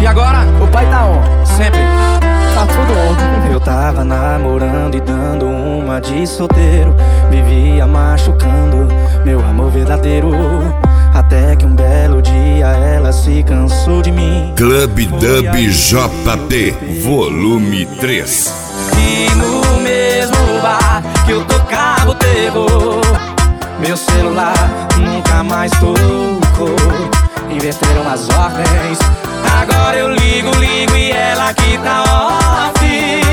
E agora? O pai tá on. Sempre. Tá tudo on. Eu tava namorando e dando uma de solteiro. Vivia machucando meu amor verdadeiro. Até que um belo dia ela se cansou de mim. Clube Dub JT, volume 3. E no mesmo bar que eu tocava o terror, meu celular nunca mais tocou. Inverteram as ordens. Agora eu ligo e ela que tá off.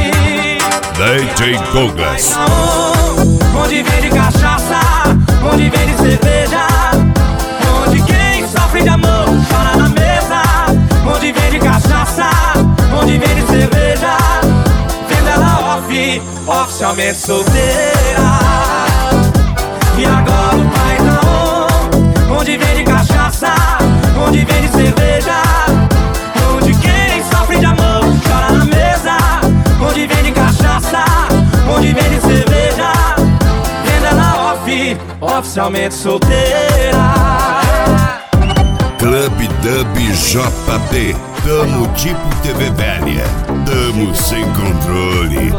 DJ Douglas. Onde vende cachaça, onde vende cerveja, onde quem sofre de amor chora na mesa. Onde vende cachaça, onde vende cerveja, vendo ela off, oficialmente solteira. E agora o pai tá on. Onde vende cachaça, onde vende cerveja, onde quem sofre de amor chora na mesa. Onde vende cachaça, onde vende cerveja, vendo ela off, oficialmente solteira. Clube Dub JT, tamo tipo TV velha, tamo sem controle.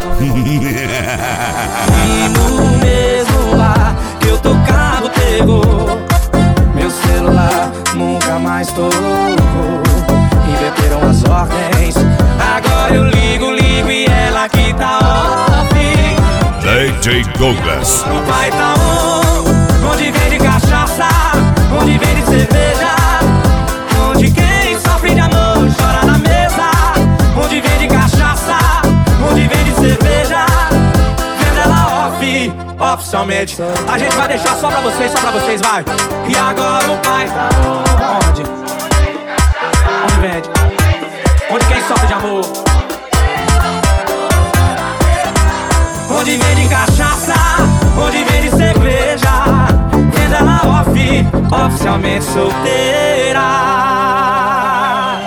E no mesmo bar que eu tocava o terror, meu celular nunca mais tocou. Inverteram as ordens. Agora eu ligo e ela que tá off. DJ Douglas. O pai tá on. Onde vende cachaça, onde vende cerveja, onde quem sofre de amor chora na mesa. Onde vende cachaça, onde vende cerveja, vendo ela off, oficialmente. A gente vai deixar só pra vocês, vai. E agora o pai tá on. Onde? Onde vende? Onde quem sofre de amor? Onde vende cachaça, onde vende cerveja, vendo ela off, oficialmente solteira.